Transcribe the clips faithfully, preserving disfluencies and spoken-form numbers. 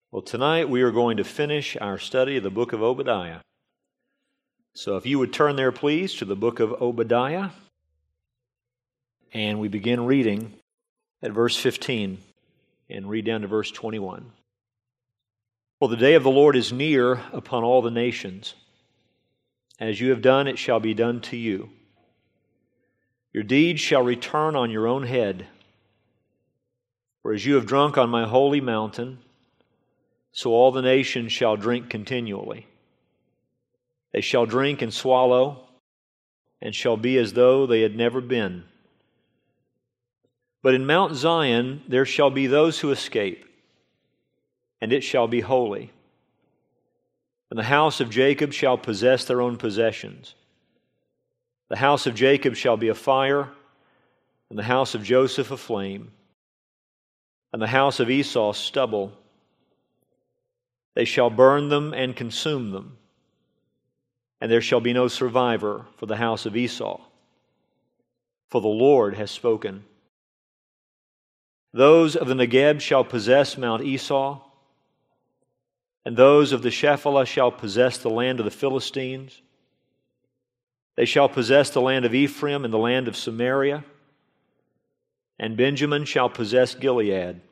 Well, tonight we are going to finish our study of the book of Obadiah. So if you would turn there, please, to the book of Obadiah, and we begin reading at verse fifteen and read down to verse twenty-one. For the day of the Lord is near upon all the nations. As you have done, it shall be done to you. Your deeds shall return on your own head. For as you have drunk on my holy mountain, so all the nations shall drink continually. They shall drink and swallow, and shall be as though they had never been. But in Mount Zion there shall be those who escape, and it shall be holy. And the house of Jacob shall possess their own possessions. The house of Jacob shall be a fire, and the house of Joseph a flame, and the house of Esau stubble. They shall burn them and consume them, and there shall be no survivor for the house of Esau. For the Lord has spoken. Those of the Negeb shall possess Mount Esau, and those of the Shephelah shall possess the land of the Philistines. They shall possess the land of Ephraim and the land of Samaria, and Benjamin shall possess Gilead.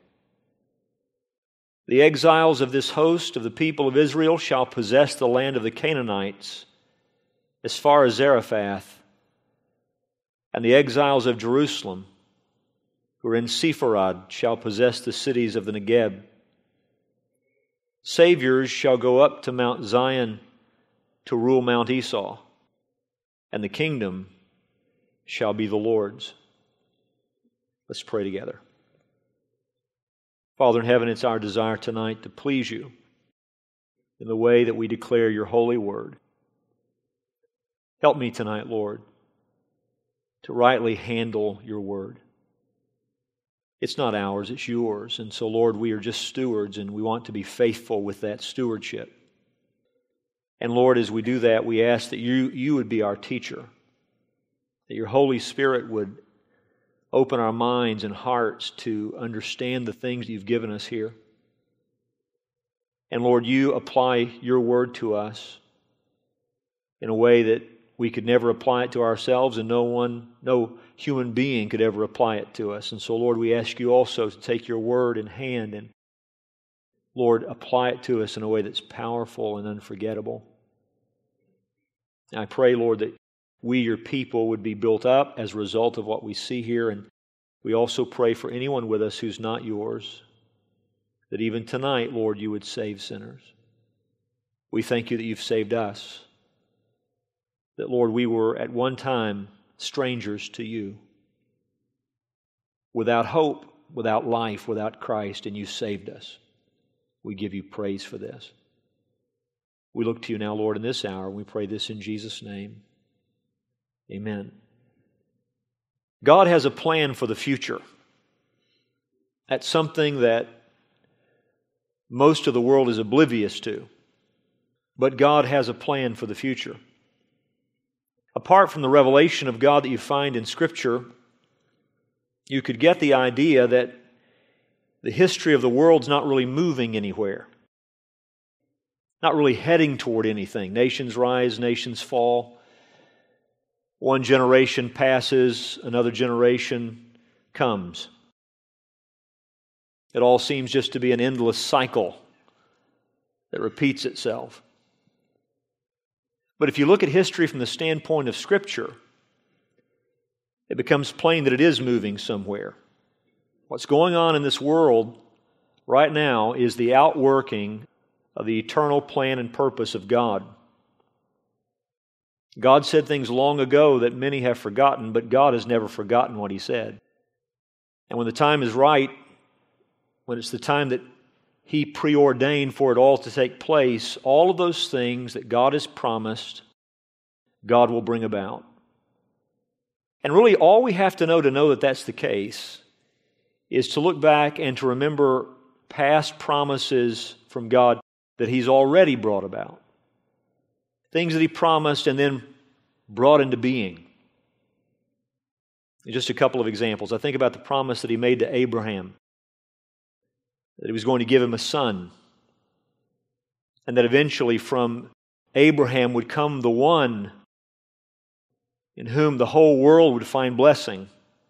The exiles of this host of the people of Israel shall possess the land of the Canaanites as far as Zarephath, and the exiles of Jerusalem who are in Sepharad shall possess the cities of the Negeb. Saviors shall go up to Mount Zion to rule Mount Esau, and the kingdom shall be the Lord's. Let's pray together. Father in heaven, it's our desire tonight to please you in the way that we declare your holy word. Help me tonight, Lord, to rightly handle your word. It's not ours, it's yours. And so, Lord, we are just stewards, and we want to be faithful with that stewardship. And Lord, as we do that, we ask that you, you would be our teacher, that your Holy Spirit would open our minds and hearts to understand the things you've given us here. And Lord, you apply your word to us in a way that we could never apply it to ourselves, and no one, no human being could ever apply it to us. And so, Lord, we ask you also to take your word in hand and, Lord, apply it to us in a way that's powerful and unforgettable. And I pray, Lord, that we, your people, would be built up as a result of what we see here. And we also pray for anyone with us who's not yours, that even tonight, Lord, you would save sinners. We thank you that you've saved us. That, Lord, we were at one time strangers to you, without hope, without life, without Christ, and you saved us. We give you praise for this. We look to you now, Lord, in this hour, and we pray this in Jesus' name. Amen. God has a plan for the future. That's something that most of the world is oblivious to. But God has a plan for the future. Apart from the revelation of God that you find in Scripture, you could get the idea that the history of the world's not really moving anywhere. Not really heading toward anything. Nations rise, nations fall. One generation passes, another generation comes. It all seems just to be an endless cycle that repeats itself. But if you look at history from the standpoint of Scripture, it becomes plain that it is moving somewhere. What's going on in this world right now is the outworking of the eternal plan and purpose of God. God said things long ago that many have forgotten, but God has never forgotten what He said. And when the time is right, when it's the time that He preordained for it all to take place, all of those things that God has promised, God will bring about. And really all we have to know to know that that's the case is to look back and to remember past promises from God that He's already brought about. Things that He promised and then brought into being. Just a couple of examples. I think about the promise that He made to Abraham, that He was going to give him a son, and that eventually from Abraham would come the one in whom the whole world would find blessing.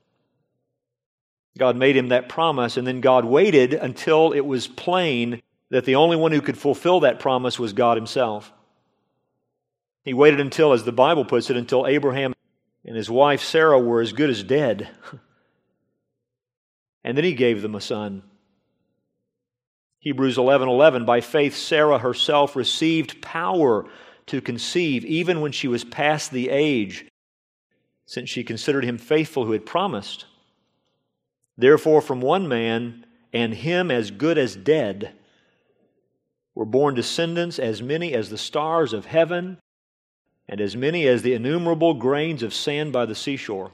God made him that promise, and then God waited until it was plain that the only one who could fulfill that promise was God Himself. He waited until, as the Bible puts it, until Abraham and his wife Sarah were as good as dead. And then He gave them a son. Hebrews eleven eleven, by faith Sarah herself received power to conceive, even when she was past the age, since she considered him faithful who had promised. Therefore, from one man, and him as good as dead, were born descendants as many as the stars of heaven, and as many as the innumerable grains of sand by the seashore.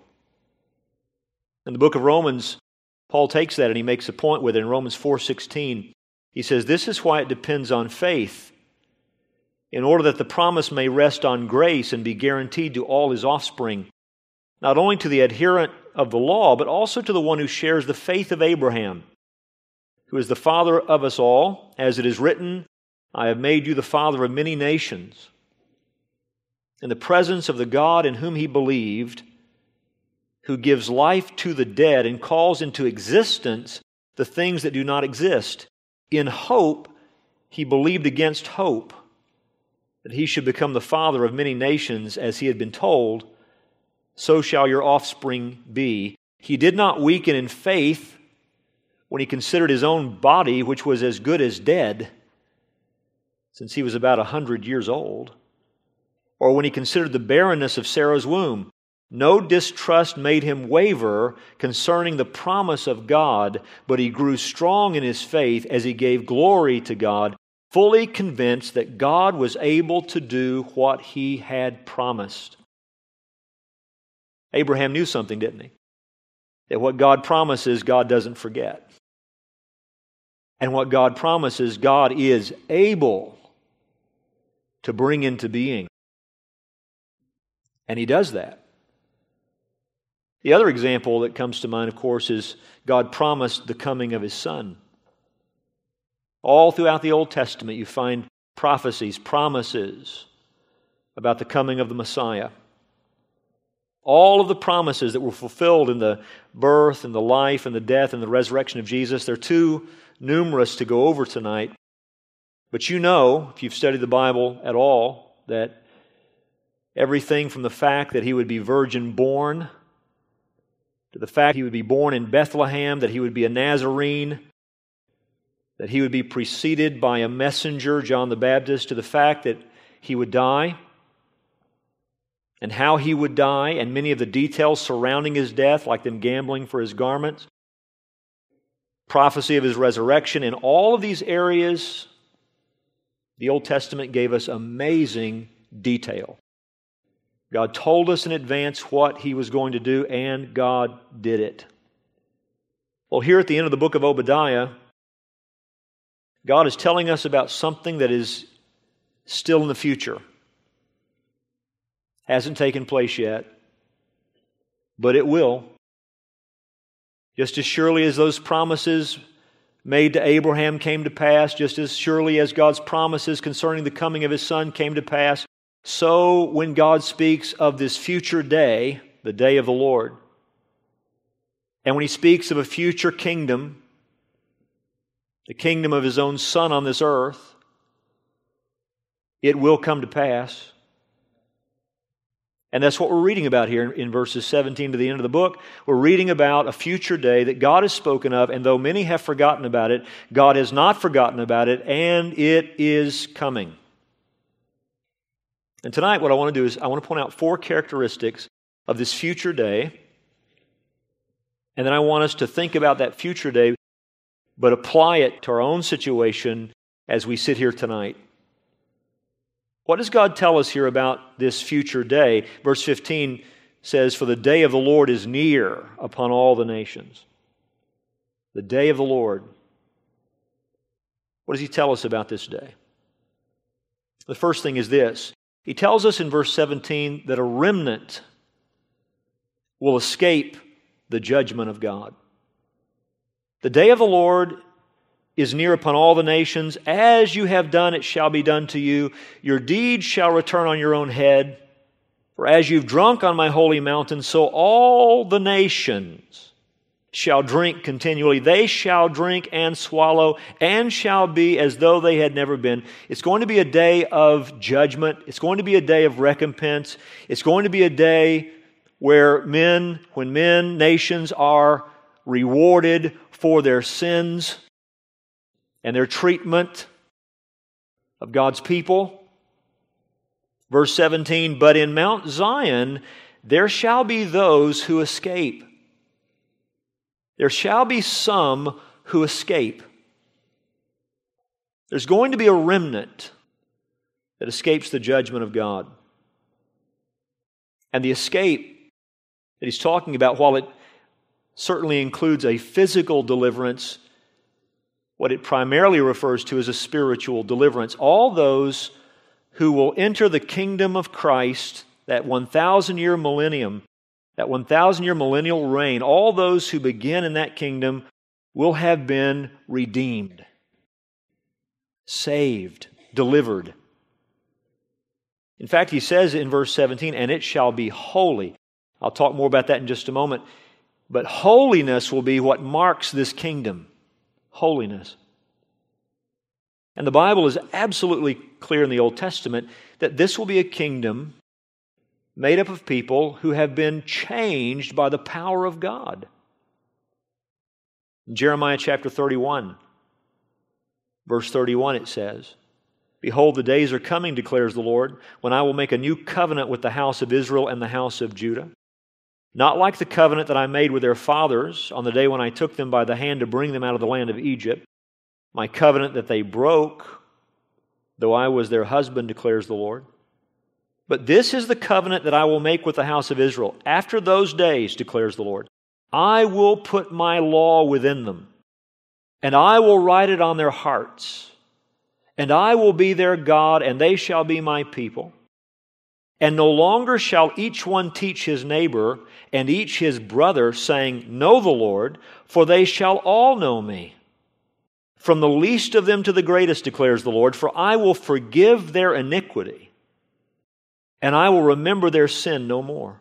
In the book of Romans, Paul takes that and he makes a point with it in Romans four sixteen. He says, this is why it depends on faith, in order that the promise may rest on grace and be guaranteed to all his offspring, not only to the adherent of the law, but also to the one who shares the faith of Abraham, who is the father of us all, as it is written, I have made you the father of many nations. In the presence of the God in whom he believed, who gives life to the dead and calls into existence the things that do not exist. In hope, he believed against hope that he should become the father of many nations, as he had been told, so shall your offspring be. He did not weaken in faith when he considered his own body, which was as good as dead, since he was about a hundred years old, or when he considered the barrenness of Sarah's womb. No distrust made him waver concerning the promise of God, but he grew strong in his faith as he gave glory to God, fully convinced that God was able to do what he had promised. Abraham knew something, didn't he? That what God promises, God doesn't forget. And what God promises, God is able to bring into being. And He does that. The other example that comes to mind, of course, is God promised the coming of His Son. All throughout the Old Testament, you find prophecies, promises about the coming of the Messiah. All of the promises that were fulfilled in the birth and the life and the death and the resurrection of Jesus, they're too numerous to go over tonight. But you know, if you've studied the Bible at all, that everything from the fact that He would be virgin born, to the fact He would be born in Bethlehem, that He would be a Nazarene, that He would be preceded by a messenger, John the Baptist, to the fact that He would die, and how He would die, and many of the details surrounding His death, like them gambling for His garments, prophecy of His resurrection. In all of these areas, the Old Testament gave us amazing detail. God told us in advance what He was going to do, and God did it. Well, here at the end of the book of Obadiah, God is telling us about something that is still in the future. Hasn't taken place yet, but it will. Just as surely as those promises made to Abraham came to pass, just as surely as God's promises concerning the coming of His Son came to pass, so when God speaks of this future day, the day of the Lord, and when He speaks of a future kingdom, the kingdom of His own Son on this earth, it will come to pass. And that's what we're reading about here in verses seventeen to the end of the book. We're reading about a future day that God has spoken of, and though many have forgotten about it, God has not forgotten about it, and it is coming. And tonight what I want to do is I want to point out four characteristics of this future day, and then I want us to think about that future day, but apply it to our own situation as we sit here tonight. What does God tell us here about this future day? Verse fifteen says, "For the day of the Lord is near upon all the nations." The day of the Lord. What does He tell us about this day? The first thing is this. He tells us in verse seventeen that a remnant will escape the judgment of God. The day of the Lord is near upon all the nations. As you have done, it shall be done to you. Your deeds shall return on your own head. For as you've drunk on my holy mountain, so all the nations shall drink continually. They shall drink and swallow, and shall be as though they had never been. It's going to be a day of judgment. It's going to be a day of recompense. It's going to be a day where men, when men, nations are rewarded for their sins and their treatment of God's people. Verse seventeen, but in Mount Zion there shall be those who escape. There shall be some who escape. There's going to be a remnant that escapes the judgment of God. And the escape that he's talking about, while it certainly includes a physical deliverance, what it primarily refers to is a spiritual deliverance. All those who will enter the kingdom of Christ, that one thousand year millennium, that one thousand year millennial reign, all those who begin in that kingdom will have been redeemed, saved, delivered. In fact, he says in verse seventeen, and it shall be holy. I'll talk more about that in just a moment. But holiness will be what marks this kingdom. Holiness. And the Bible is absolutely clear in the Old Testament that this will be a kingdom made up of people who have been changed by the power of God. In Jeremiah chapter thirty-one, verse thirty-one, it says, behold, the days are coming, declares the Lord, when I will make a new covenant with the house of Israel and the house of Judah. Not like the covenant that I made with their fathers on the day when I took them by the hand to bring them out of the land of Egypt, my covenant that they broke, though I was their husband, declares the Lord. But this is the covenant that I will make with the house of Israel. After those days, declares the Lord, I will put my law within them, and I will write it on their hearts, and I will be their God, and they shall be my people. And no longer shall each one teach his neighbor and each his brother, saying, know the Lord, for they shall all know me. From the least of them to the greatest, declares the Lord, for I will forgive their iniquity, and I will remember their sin no more.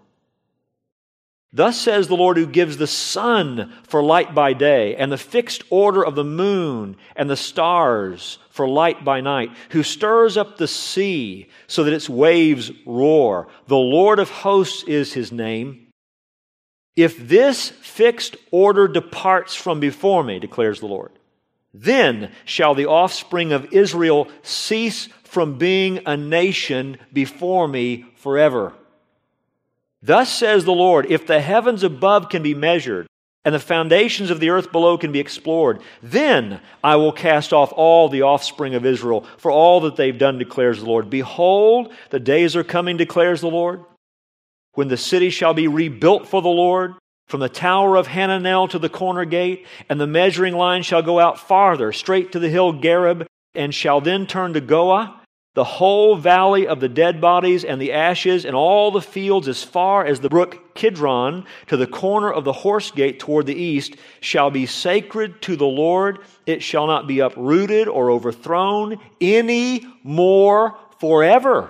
Thus says the Lord, who gives the sun for light by day, and the fixed order of the moon and the stars for light by night, who stirs up the sea so that its waves roar. The Lord of hosts is His name. If this fixed order departs from before me, declares the Lord, then shall the offspring of Israel cease from being a nation before me forever. Thus says the Lord, if the heavens above can be measured, and the foundations of the earth below can be explored, then I will cast off all the offspring of Israel for all that they've done, declares the Lord. Behold, the days are coming, declares the Lord, when the city shall be rebuilt for the Lord, from the tower of Hananel to the corner gate, and the measuring line shall go out farther, straight to the hill Gareb, and shall then turn to Goah. The whole valley of the dead bodies and the ashes and all the fields as far as the brook Kidron to the corner of the horse gate toward the east shall be sacred to the Lord. It shall not be uprooted or overthrown any more forever.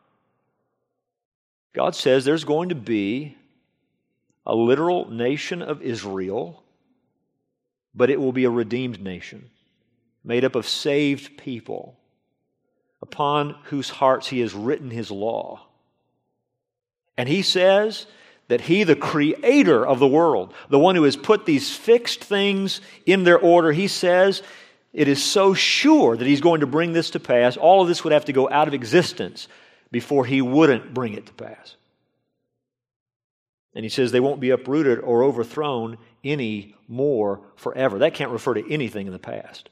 God says there's going to be a literal nation of Israel, but it will be a redeemed nation made up of saved people, upon whose hearts He has written His law. And He says that He, the creator of the world, the one who has put these fixed things in their order, He says it is so sure that He's going to bring this to pass. All of this would have to go out of existence before He wouldn't bring it to pass. And He says they won't be uprooted or overthrown any more forever. That can't refer to anything in the past.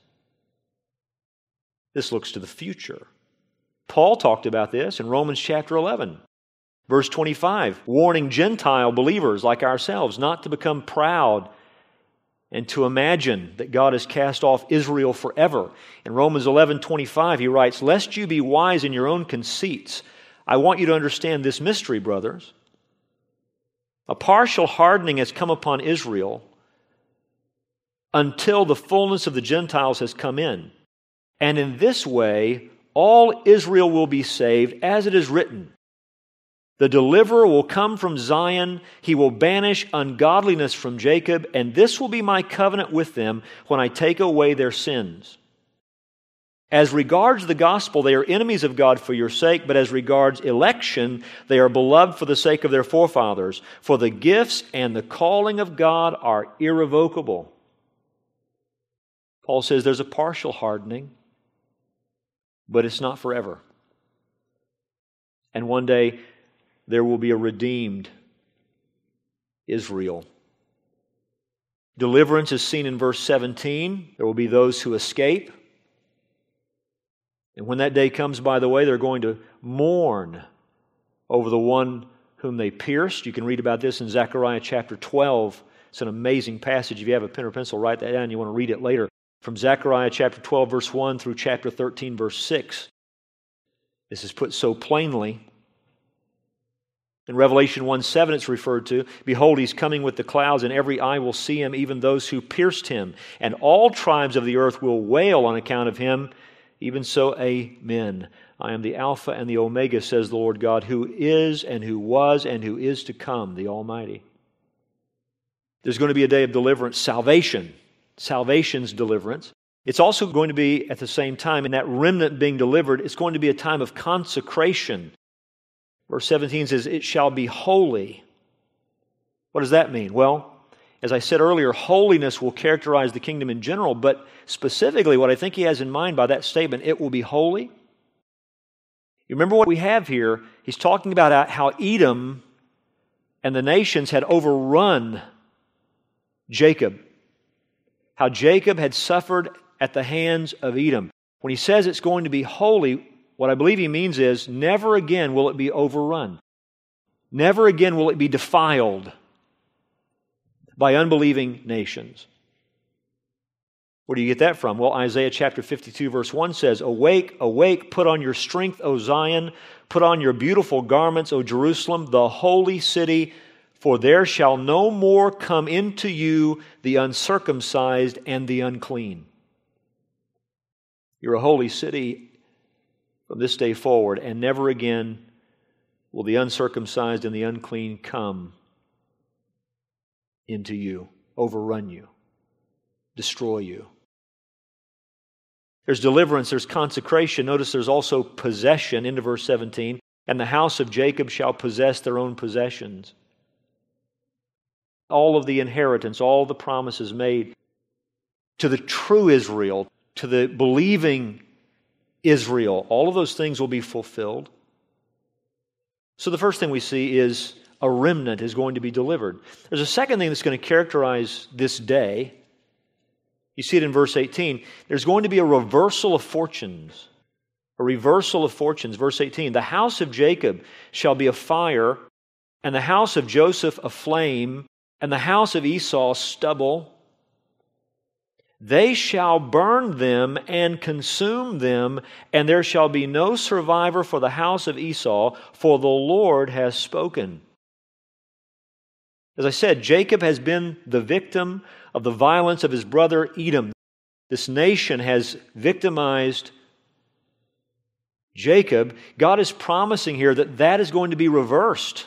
This looks to the future. Paul talked about this in Romans chapter eleven, verse twenty-five, warning Gentile believers like ourselves not to become proud and to imagine that God has cast off Israel forever. In Romans eleven twenty-five, he writes, lest you be wise in your own conceits, I want you to understand this mystery, brothers. A partial hardening has come upon Israel, until the fullness of the Gentiles has come in. And in this way, all Israel will be saved, as it is written. The deliverer will come from Zion. He will banish ungodliness from Jacob, and this will be my covenant with them when I take away their sins. As regards the gospel, they are enemies of God for your sake, but as regards election, they are beloved for the sake of their forefathers. For the gifts and the calling of God are irrevocable. Paul says there's a partial hardening, but it's not forever. And one day, there will be a redeemed Israel. Deliverance is seen in verse seventeen. There will be those who escape. And when that day comes, by the way, they're going to mourn over the one whom they pierced. You can read about this in Zechariah chapter twelve. It's an amazing passage. If you have a pen or pencil, write that down. You want to read it later. From Zechariah chapter twelve, verse one through chapter thirteen, verse six. This is put so plainly. In Revelation one seven it's referred to, behold, he's coming with the clouds, and every eye will see him, even those who pierced him. And all tribes of the earth will wail on account of him. Even so, amen. I am the Alpha and the Omega, says the Lord God, who is and who was and who is to come, the Almighty. There's going to be a day of deliverance, salvation. Salvation's deliverance. It's also going to be, at the same time, in that remnant being delivered, it's going to be a time of consecration. Verse seventeen says, it shall be holy. What does that mean? Well, as I said earlier, holiness will characterize the kingdom in general, but specifically what I think he has in mind by that statement, it will be holy. You remember what we have here? He's talking about how Edom and the nations had overrun Jacob. How Jacob had suffered at the hands of Edom. When he says it's going to be holy, what I believe he means is, never again will it be overrun. Never again will it be defiled by unbelieving nations. Where do you get that from? Well, Isaiah chapter fifty-two verse one says, Awake, awake, put on your strength, O Zion, put on your beautiful garments, O Jerusalem, the holy city, for there shall no more come into you the uncircumcised and the unclean. You're a holy city from this day forward, and never again will the uncircumcised and the unclean come into you, overrun you, destroy you. There's deliverance, there's consecration. Notice there's also possession, into verse seventeen. And the house of Jacob shall possess their own possessions. All of the inheritance, all the promises made to the true Israel, to the believing Israel, all of those things will be fulfilled. So the first thing we see is a remnant is going to be delivered. There's a second thing that's going to characterize this day. You see it in verse eighteen. There's going to be a reversal of fortunes. A reversal of fortunes. Verse eighteen, the house of Jacob shall be a fire, and the house of Joseph a flame, and the house of Esau stubble. They shall burn them and consume them, and there shall be no survivor for the house of Esau, for the Lord has spoken. As I said, Jacob has been the victim of the violence of his brother Edom. This nation has victimized Jacob. God is promising here that that is going to be reversed.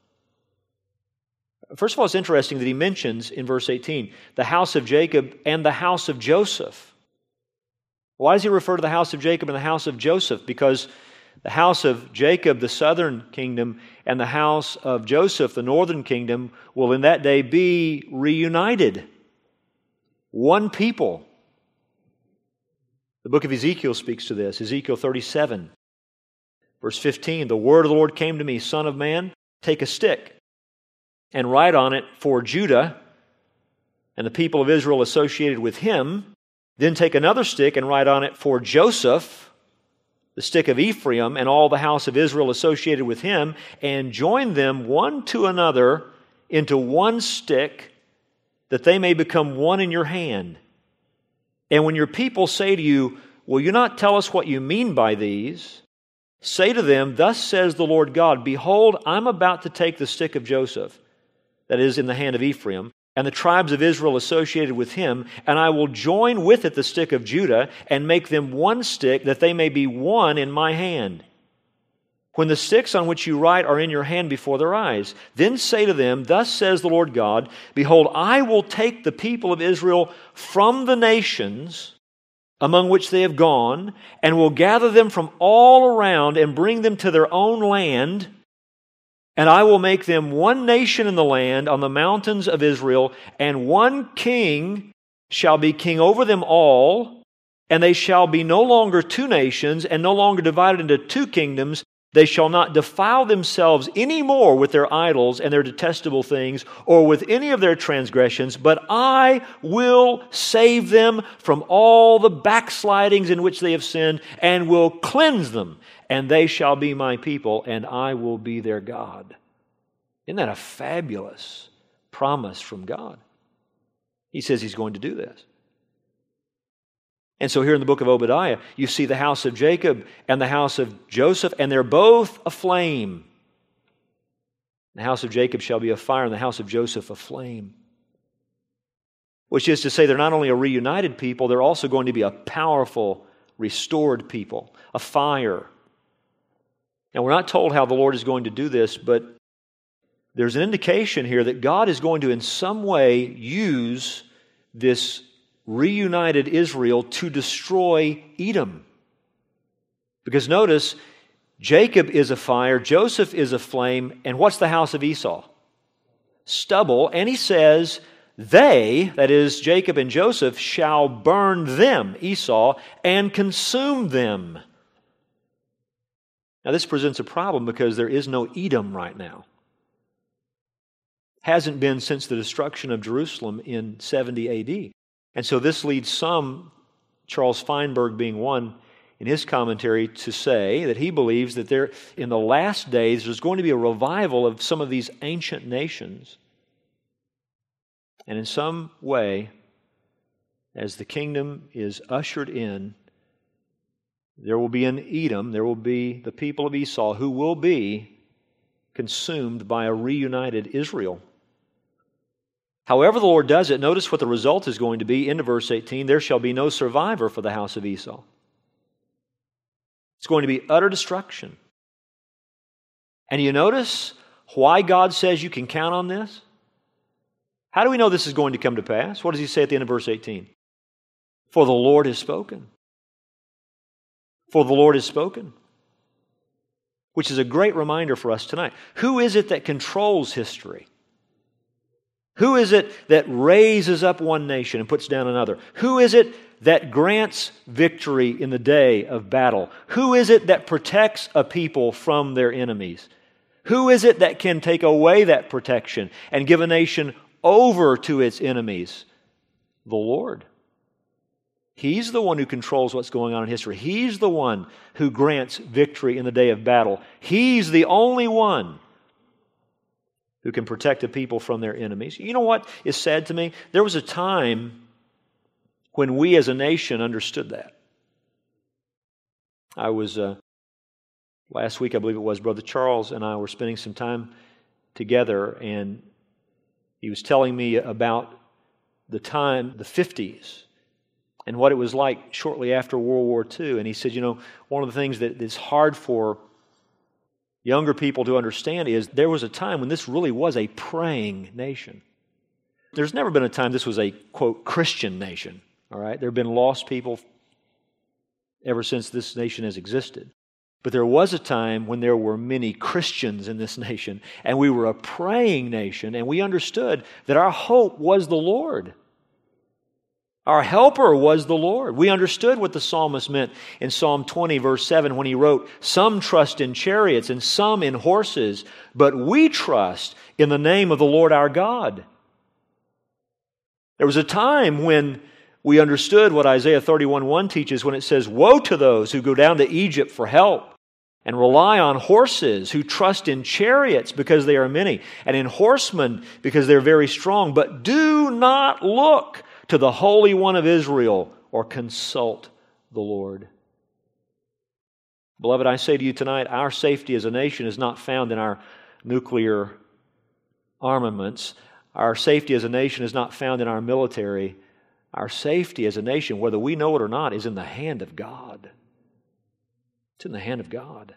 First of all, it's interesting that he mentions in verse eighteen, the house of Jacob and the house of Joseph. Why does he refer to the house of Jacob and the house of Joseph? Because the house of Jacob, the southern kingdom, and the house of Joseph, the northern kingdom, will in that day be reunited. One people. The book of Ezekiel speaks to this. Ezekiel thirty-seven, verse fifteen, the word of the Lord came to me, Son of man, take a stick and write on it for Judah and the people of Israel associated with him. Then take another stick and write on it for Joseph, the stick of Ephraim, and all the house of Israel associated with him, and join them one to another into one stick, that they may become one in your hand. And when your people say to you, will you not tell us what you mean by these? Say to them, thus says the Lord God, behold, I'm about to take the stick of Joseph, that is in the hand of Ephraim, and the tribes of Israel associated with him, and I will join with it the stick of Judah, and make them one stick, that they may be one in my hand. When the sticks on which you write are in your hand before their eyes, then say to them, Thus says the Lord God, Behold, I will take the people of Israel from the nations among which they have gone, and will gather them from all around, and bring them to their own land, and I will make them one nation in the land on the mountains of Israel, and one king shall be king over them all, and they shall be no longer two nations, and no longer divided into two kingdoms. They shall not defile themselves any more with their idols and their detestable things, or with any of their transgressions, but I will save them from all the backslidings in which they have sinned, and will cleanse them, and they shall be my people, and I will be their God. Isn't that a fabulous promise from God? He says He's going to do this. And so here in the book of Obadiah, you see the house of Jacob and the house of Joseph, and they're both aflame. The house of Jacob shall be a fire, and the house of Joseph a flame. Which is to say, they're not only a reunited people, they're also going to be a powerful, restored people, a fire. Now, we're not told how the Lord is going to do this, but there's an indication here that God is going to in some way use this reunited Israel to destroy Edom. Because notice, Jacob is a fire, Joseph is a flame, and what's the house of Esau? Stubble. And he says, they, that is Jacob and Joseph, shall burn them, Esau, and consume them. Now this presents a problem because there is no Edom right now. Hasn't been since the destruction of Jerusalem in seventy A D. And so this leads some, Charles Feinberg being one, in his commentary to say that he believes that there, in the last days, there's going to be a revival of some of these ancient nations. And in some way, as the kingdom is ushered in, there will be an Edom, there will be the people of Esau who will be consumed by a reunited Israel. However the Lord does it, notice what the result is going to be. Into verse eighteen, there shall be no survivor for the house of Esau. It's going to be utter destruction. And you notice why God says you can count on this? How do we know this is going to come to pass? What does He say at the end of verse eighteen? For the Lord has spoken. For the Lord has spoken. Which is a great reminder for us tonight. Who is it that controls history? Who is it that raises up one nation and puts down another? Who is it that grants victory in the day of battle? Who is it that protects a people from their enemies? Who is it that can take away that protection and give a nation over to its enemies? The Lord. He's the one who controls what's going on in history. He's the one who grants victory in the day of battle. He's the only one who can protect the people from their enemies. You know what is sad to me? There was a time when we as a nation understood that. I was, uh, last week I believe it was, Brother Charles and I were spending some time together, and he was telling me about the time, the fifties, and what it was like shortly after World War Two. And he said, you know, one of the things that is hard for younger people to understand is there was a time when this really was a praying nation. There's never been a time this was a, quote, Christian nation, all right? There have been lost people ever since this nation has existed. But there was a time when there were many Christians in this nation, and we were a praying nation, and we understood that our hope was the Lord. Our helper was the Lord. We understood what the psalmist meant in Psalm twenty, verse seven, when he wrote, "Some trust in chariots and some in horses, but we trust in the name of the Lord our God." There was a time when we understood what Isaiah thirty-one one teaches when it says, "Woe to those who go down to Egypt for help and rely on horses, who trust in chariots because they are many, and in horsemen because they're very strong, but do not look to the Holy One of Israel or consult the Lord." Beloved, I say to you tonight, our safety as a nation is not found in our nuclear armaments. Our safety as a nation is not found in our military. Our safety as a nation, whether we know it or not, is in the hand of God. It's in the hand of God.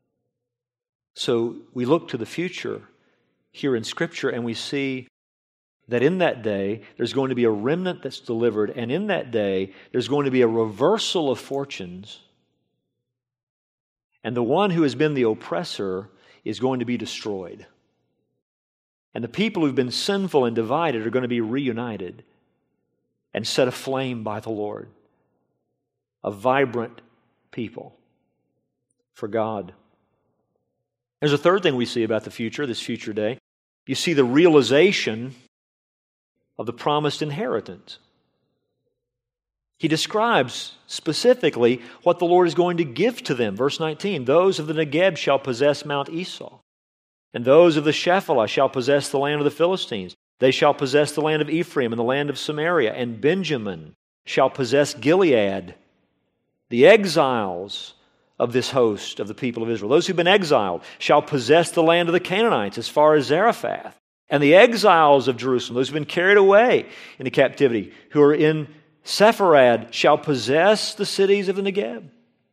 So we look to the future here in Scripture and we see that in that day there's going to be a remnant that's delivered, and in that day there's going to be a reversal of fortunes, and the one who has been the oppressor is going to be destroyed. And the people who've been sinful and divided are going to be reunited and set aflame by the Lord. A vibrant people for God. There's a third thing we see about the future, this future day. You see the realization of the promised inheritance. He describes specifically what the Lord is going to give to them. Verse nineteen, those of the Negeb shall possess Mount Esau, and those of the Shephelah shall possess the land of the Philistines. They shall possess the land of Ephraim and the land of Samaria, and Benjamin shall possess Gilead. The exiles of this host of the people of Israel, those who've been exiled, shall possess the land of the Canaanites as far as Zarephath. And the exiles of Jerusalem, those who've been carried away into captivity, who are in Sepharad, shall possess the cities of the Negeb.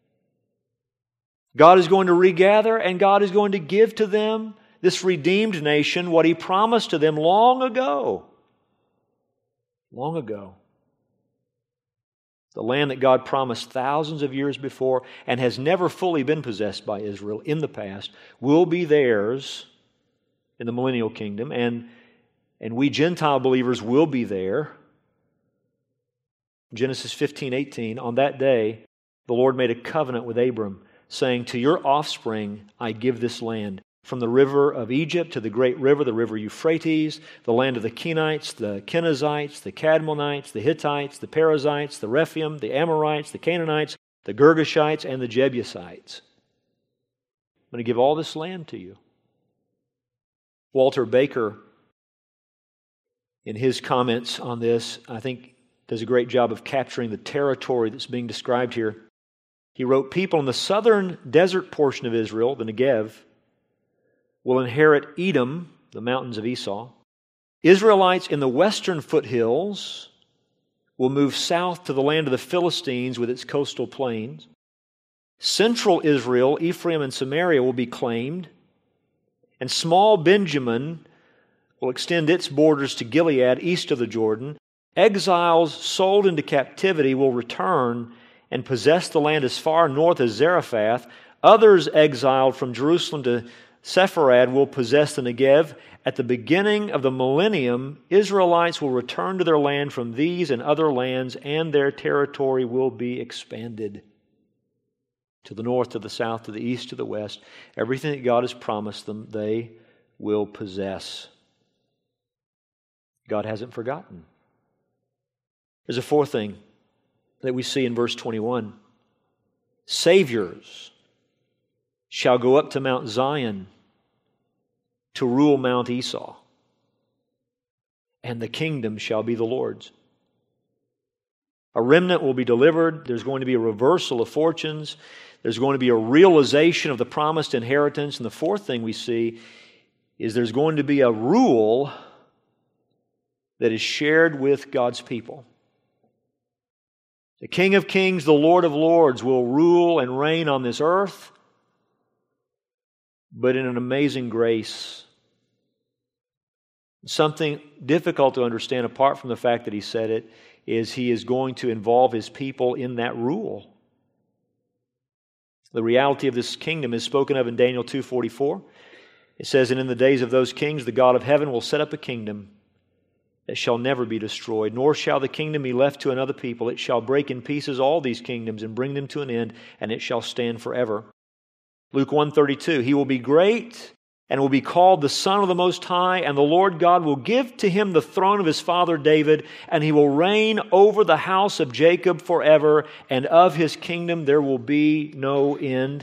God is going to regather, and God is going to give to them, this redeemed nation, what He promised to them long ago. Long ago. The land that God promised thousands of years before and has never fully been possessed by Israel in the past will be theirs in the millennial kingdom, and, and we Gentile believers will be there. Genesis fifteen eighteen, on that day the Lord made a covenant with Abram, saying, to your offspring I give this land, from the river of Egypt to the great river, the river Euphrates, the land of the Kenites, the Kenizzites, the Cadmonites, the Hittites, the Perizzites, the Rephaim, the Amorites, the Canaanites, the Girgashites, and the Jebusites. I'm going to give all this land to you. Walter Baker, in his comments on this, I think does a great job of capturing the territory that's being described here. He wrote, people in the southern desert portion of Israel, the Negev, will inherit Edom, the mountains of Esau. Israelites in the western foothills will move south to the land of the Philistines with its coastal plains. Central Israel, Ephraim and Samaria, will be claimed. And small Benjamin will extend its borders to Gilead, east of the Jordan. Exiles sold into captivity will return and possess the land as far north as Zarephath. Others exiled from Jerusalem to Sepharad will possess the Negev. At the beginning of the millennium, Israelites will return to their land from these and other lands, and their territory will be expanded. To the north, to the south, to the east, to the west. Everything that God has promised them, they will possess. God hasn't forgotten. There's a fourth thing that we see in verse twenty-one. Saviors shall go up to Mount Zion to rule Mount Esau, and the kingdom shall be the Lord's. A remnant will be delivered. There's going to be a reversal of fortunes. There's going to be a realization of the promised inheritance. And the fourth thing we see is there's going to be a rule that is shared with God's people. The King of Kings, the Lord of Lords, will rule and reign on this earth, but in an amazing grace. Something difficult to understand apart from the fact that He said it is He is going to involve His people in that rule. The reality of this kingdom is spoken of in Daniel two forty-four. It says, and in the days of those kings, the God of heaven will set up a kingdom that shall never be destroyed, nor shall the kingdom be left to another people. It shall break in pieces all these kingdoms and bring them to an end, and it shall stand forever. Luke one thirty-two, He will be great and will be called the Son of the Most High, and the Lord God will give to Him the throne of His father David, and He will reign over the house of Jacob forever, and of His kingdom there will be no end.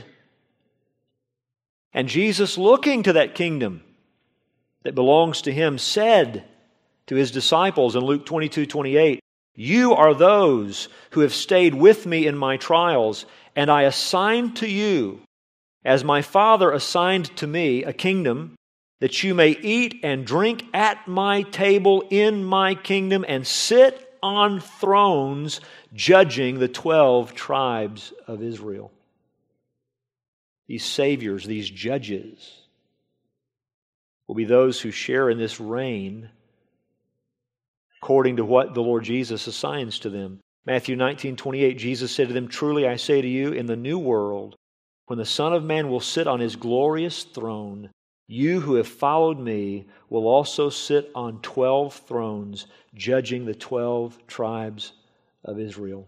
And Jesus, looking to that kingdom that belongs to Him, said to His disciples in Luke twenty-two twenty-eight, you are those who have stayed with me in my trials, and I assign to you, as my Father assigned to me, a kingdom, that you may eat and drink at my table in my kingdom and sit on thrones judging the twelve tribes of Israel. These saviors, these judges, will be those who share in this reign according to what the Lord Jesus assigns to them. Matthew nineteen twenty-eight, Jesus said to them, "Truly I say to you, in the new world, when the Son of Man will sit on His glorious throne, you who have followed me will also sit on twelve thrones, judging the twelve tribes of Israel."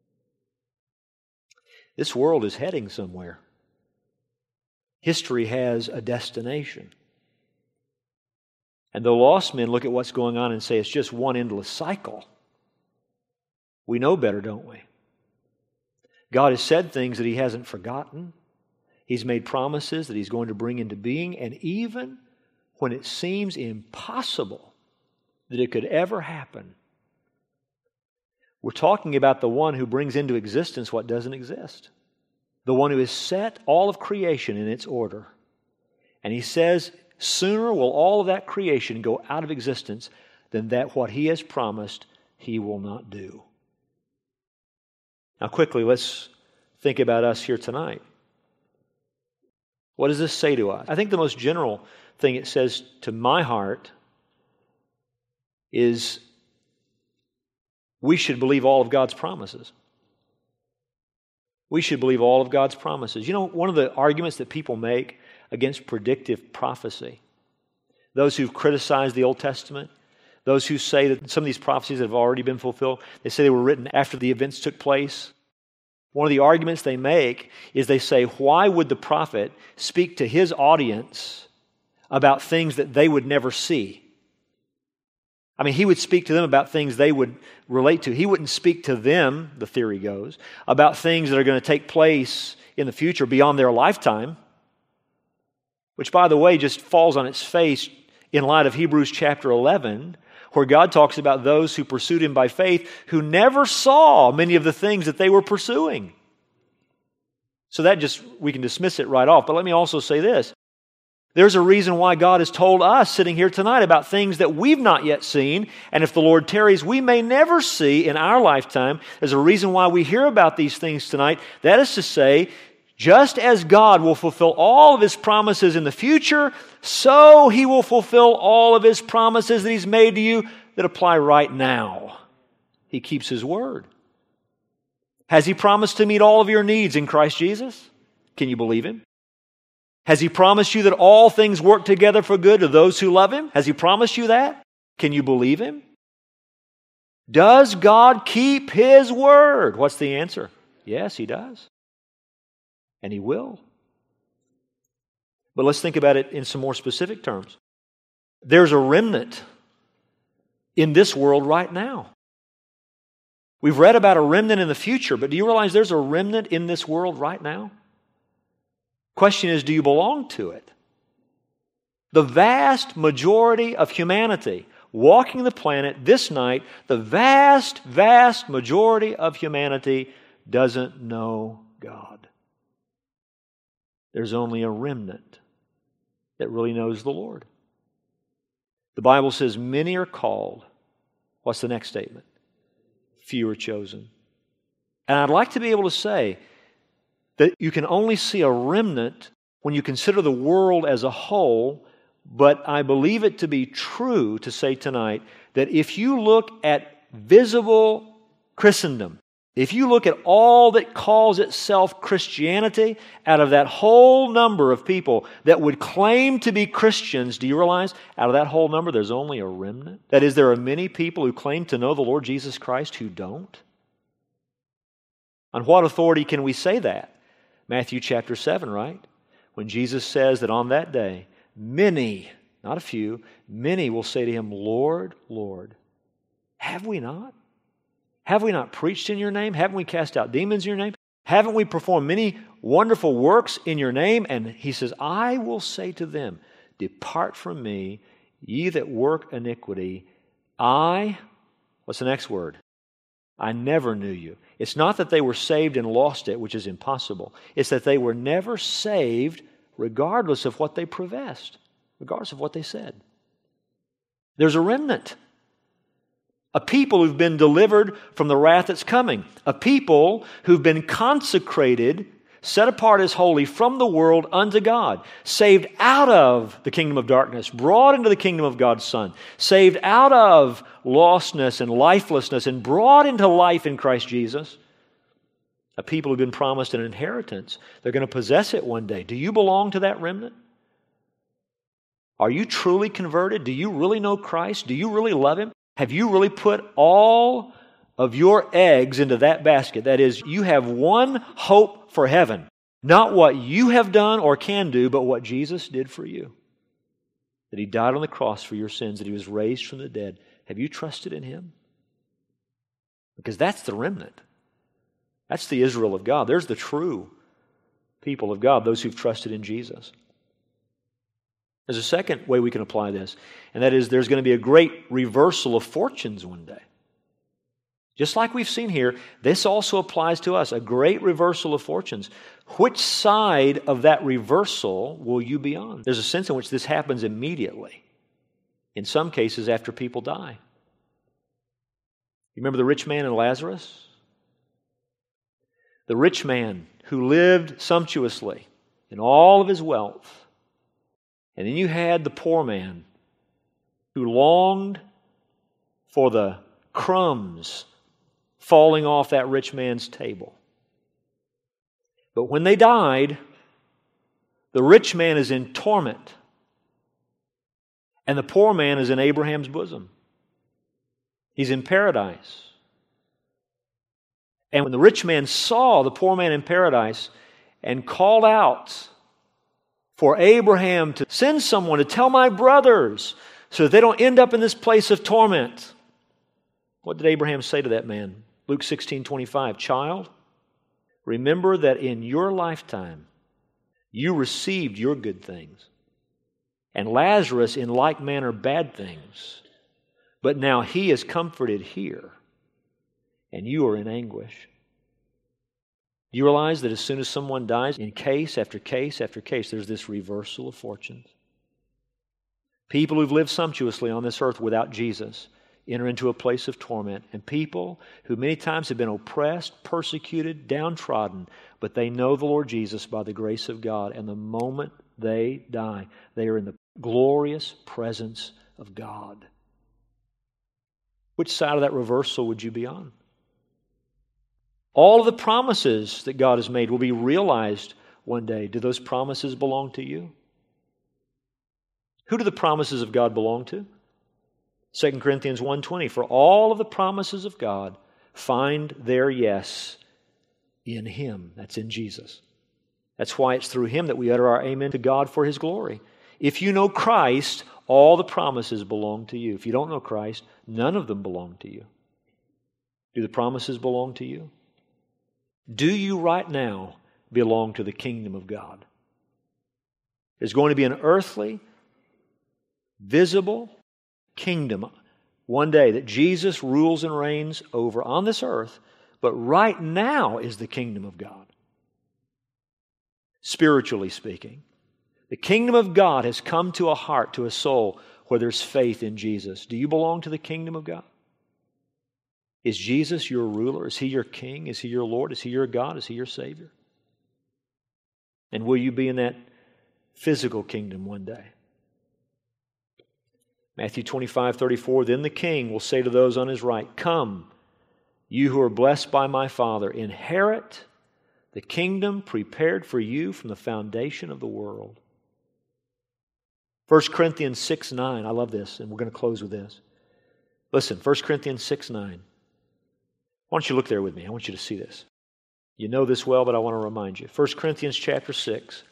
This world is heading somewhere. History has a destination. And the lost men look at what's going on and say it's just one endless cycle. We know better, don't we? God has said things that He hasn't forgotten. He's made promises that He's going to bring into being, and even when it seems impossible that it could ever happen, we're talking about the one who brings into existence what doesn't exist. The one who has set all of creation in its order. And He says, sooner will all of that creation go out of existence than that what He has promised He will not do. Now quickly, let's think about us here tonight. What does this say to us? I think the most general thing it says to my heart is we should believe all of God's promises. We should believe all of God's promises. You know, one of the arguments that people make against predictive prophecy, those who've criticized the Old Testament, those who say that some of these prophecies have already been fulfilled, they say they were written after the events took place. One of the arguments they make is they say, why would the prophet speak to his audience about things that they would never see? I mean, he would speak to them about things they would relate to. He wouldn't speak to them, the theory goes, about things that are going to take place in the future beyond their lifetime, which, by the way, just falls on its face in light of Hebrews chapter eleven, where God talks about those who pursued Him by faith who never saw many of the things that they were pursuing. So that just, we can dismiss it right off. But let me also say this. There's a reason why God has told us sitting here tonight about things that we've not yet seen, and if the Lord tarries, we may never see in our lifetime. There's a reason why we hear about these things tonight. That is to say, just as God will fulfill all of His promises in the future, so He will fulfill all of His promises that He's made to you that apply right now. He keeps His word. Has He promised to meet all of your needs in Christ Jesus? Can you believe Him? Has He promised you that all things work together for good to those who love Him? Has He promised you that? Can you believe Him? Does God keep His word? What's the answer? Yes, He does. And He will. But let's think about it in some more specific terms. There's a remnant in this world right now. We've read about a remnant in the future, but do you realize there's a remnant in this world right now? Question is, do you belong to it? The vast majority of humanity walking the planet this night, the vast, vast majority of humanity doesn't know God. There's only a remnant that really knows the Lord. The Bible says many are called. What's the next statement? Few are chosen. And I'd like to be able to say that you can only see a remnant when you consider the world as a whole, but I believe it to be true to say tonight that if you look at visible Christendom, if you look at all that calls itself Christianity, out of that whole number of people that would claim to be Christians, do you realize out of that whole number there's only a remnant? That is, there are many people who claim to know the Lord Jesus Christ who don't. On what authority can we say that? Matthew chapter seven, right? When Jesus says that on that day, many, not a few, many will say to Him, Lord, Lord, have we not? Have we not preached in Your name? Haven't we cast out demons in Your name? Haven't we performed many wonderful works in Your name? And He says, I will say to them, depart from me, ye that work iniquity. I, what's the next word? I never knew you. It's not that they were saved and lost it, which is impossible. It's that they were never saved regardless of what they professed, regardless of what they said. There's a remnant. A people who've been delivered from the wrath that's coming. A people who've been consecrated, set apart as holy from the world unto God. Saved out of the kingdom of darkness, brought into the kingdom of God's Son. Saved out of lostness and lifelessness and brought into life in Christ Jesus. A people who've been promised an inheritance. They're going to possess it one day. Do you belong to that remnant? Are you truly converted? Do you really know Christ? Do you really love Him? Have you really put all of your eggs into that basket? That is, you have one hope for heaven. Not what you have done or can do, but what Jesus did for you. That He died on the cross for your sins, that He was raised from the dead. Have you trusted in Him? Because that's the remnant. That's the Israel of God. There's the true people of God, those who've trusted in Jesus. There's a second way we can apply this, and that is there's going to be a great reversal of fortunes one day. Just like we've seen here, this also applies to us, a great reversal of fortunes. Which side of that reversal will you be on? There's a sense in which this happens immediately. In some cases, after people die. You remember the rich man and Lazarus? The rich man who lived sumptuously in all of his wealth. And then you had the poor man who longed for the crumbs falling off that rich man's table. But when they died, the rich man is in torment, and the poor man is in Abraham's bosom. He's in paradise. And when the rich man saw the poor man in paradise and called out for Abraham to send someone to tell my brothers so that they don't end up in this place of torment, what did Abraham say to that man? Luke sixteen twenty-five, child, remember that in your lifetime you received your good things, and Lazarus in like manner bad things, but now he is comforted here, and you are in anguish. Do you realize that as soon as someone dies, in case after case after case, there's this reversal of fortunes? People who've lived sumptuously on this earth without Jesus enter into a place of torment. And people who many times have been oppressed, persecuted, downtrodden, but they know the Lord Jesus by the grace of God. And the moment they die, they are in the glorious presence of God. Which side of that reversal would you be on? All of the promises that God has made will be realized one day. Do those promises belong to you? Who do the promises of God belong to? Second Corinthians one twenty, for all of the promises of God find their yes in Him. That's in Jesus. That's why it's through Him that we utter our amen to God for His glory. If you know Christ, all the promises belong to you. If you don't know Christ, none of them belong to you. Do the promises belong to you? Do you right now belong to the kingdom of God? There's going to be an earthly, visible kingdom one day that Jesus rules and reigns over on this earth, but right now is the kingdom of God. Spiritually speaking, the kingdom of God has come to a heart, to a soul, where there's faith in Jesus. Do you belong to the kingdom of God? Is Jesus your ruler? Is He your king? Is He your Lord? Is He your God? Is He your Savior? And will you be in that physical kingdom one day? Matthew twenty-five thirty-four, then the king will say to those on his right, come, you who are blessed by my Father, inherit the kingdom prepared for you from the foundation of the world. First Corinthians six nine, I love this, and we're going to close with this. Listen, First Corinthians six nine. Why don't you look there with me? I want you to see this. You know this well, but I want to remind you. First Corinthians chapter six,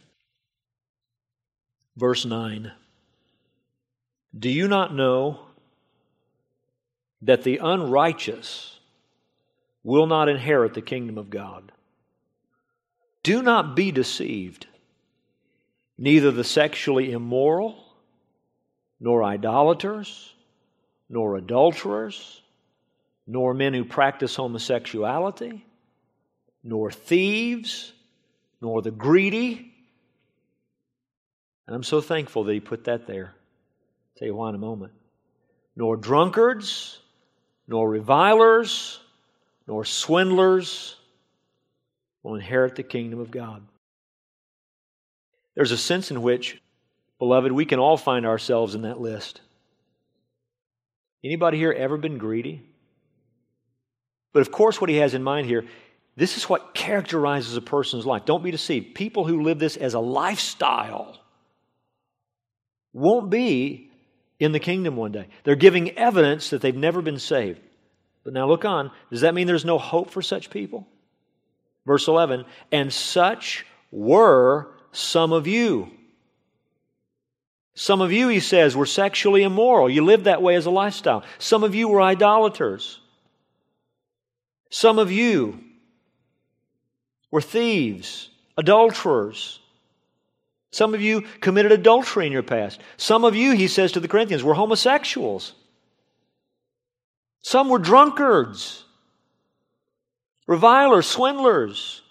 verse nine. Do you not know that the unrighteous will not inherit the kingdom of God? Do not be deceived. Neither the sexually immoral, nor idolaters, nor adulterers, nor men who practice homosexuality, nor thieves, nor the greedy. And I'm so thankful that He put that there. I'll tell you why in a moment. Nor drunkards, nor revilers, nor swindlers will inherit the kingdom of God. There's a sense in which, beloved, we can all find ourselves in that list. Anybody here ever been greedy? But of course what he has in mind here, this is what characterizes a person's life. Don't be deceived. People who live this as a lifestyle won't be in the kingdom one day. They're giving evidence that they've never been saved. But now look on. Does that mean there's no hope for such people? Verse eleven, and such were some of you. Some of you, he says, were sexually immoral. You lived that way as a lifestyle. Some of you were idolaters. Some of you were thieves, adulterers. Some of you committed adultery in your past. Some of you, he says to the Corinthians, were homosexuals. Some were drunkards, revilers, swindlers.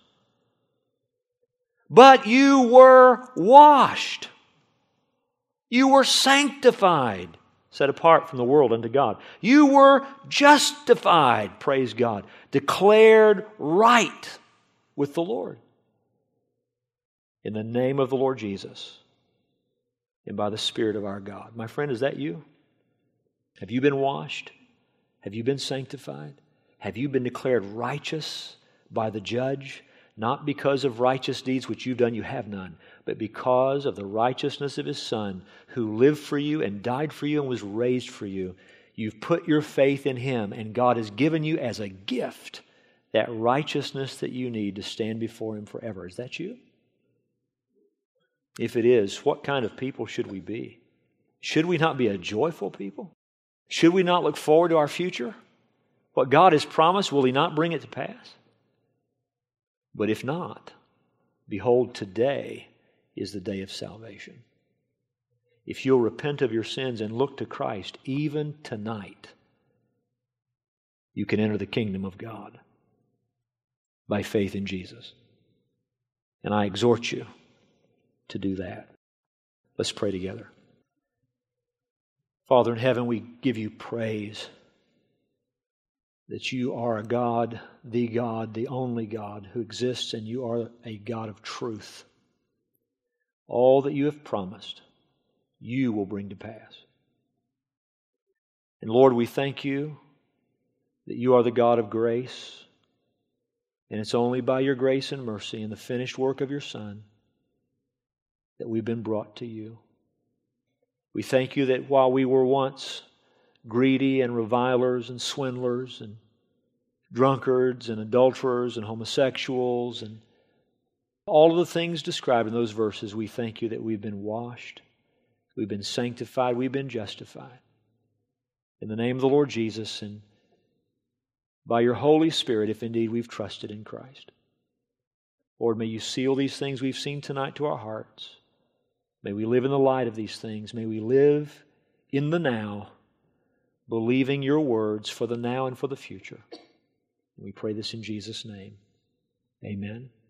But you were washed. You were sanctified, set apart from the world unto God. You were justified, praise God, declared right with the Lord. In the name of the Lord Jesus and by the Spirit of our God. My friend, is that you? Have you been washed? Have you been sanctified? Have you been declared righteous by the judge? Not because of righteous deeds which you've done, you have none, but because of the righteousness of His Son, who lived for you and died for you and was raised for you. You've put your faith in Him, and God has given you as a gift that righteousness that you need to stand before Him forever. Is that you? If it is, what kind of people should we be? Should we not be a joyful people? Should we not look forward to our future? What God has promised, will He not bring it to pass? But if not, behold, today is the day of salvation. If you'll repent of your sins and look to Christ, even tonight, you can enter the kingdom of God by faith in Jesus. And I exhort you to do that. Let's pray together. Father in heaven, we give you praise that you are a God, the God, the only God who exists, and you are a God of truth. All that you have promised, you will bring to pass. And Lord, we thank you that you are the God of grace, and it's only by your grace and mercy and the finished work of your Son that we've been brought to you. We thank you that while we were once greedy and revilers and swindlers and drunkards and adulterers and homosexuals and all of the things described in those verses, we thank you that we've been washed, we've been sanctified, we've been justified. In the name of the Lord Jesus and by your Holy Spirit, if indeed we've trusted in Christ. Lord, may you seal these things we've seen tonight to our hearts. May we live in the light of these things. May we live in the now, believing your words for the now and for the future. We pray this in Jesus' name. Amen.